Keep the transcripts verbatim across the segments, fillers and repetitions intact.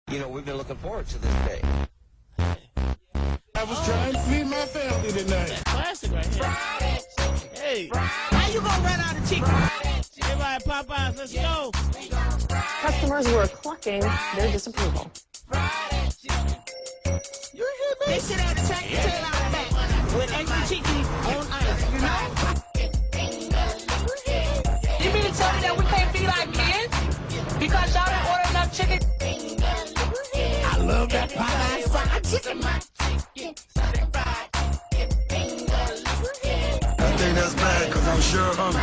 You know, we've been looking forward to this day. I was trying to feed my family tonight. Classic right here. Friday chicken. Hey. How you gonna run out of chicken? Friday chicken. Everybody, Popeyes, let's go. Customers who are clucking their disapproval. Friday chicken. You hear me? They sit at the track and tail out the back with extra chicken on ice, you know? You mean to tell me that we can't be like men? Because y'all didn't order enough chicken? I love that Popeyes fried chicken. I think that's bad because I'm sure hungry.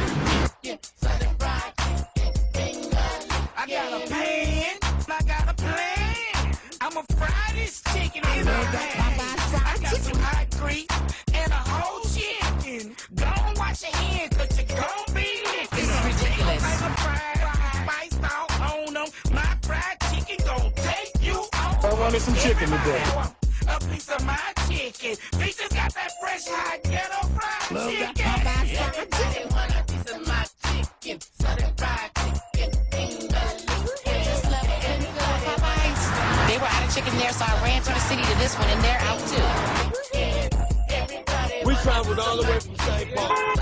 I got a pan, I got a plan. I'ma fry this chicken in the pan. I got some hot grease and a whole chicken. Go and wash your hands, cause you gon' be licking. This is ridiculous. Like a fried, spiced out on them. My fried chicken gon' take you on. I wanted some chicken today. A piece of my chicken. Bitches got that fresh, hot, ghetto fried Love chicken. that Popeyes fried Everybody want a piece of my chicken. Southern fried chicken. They were out of chicken there, so I ran to the city to this one, and they're out too. We traveled all the way from Saint Paul.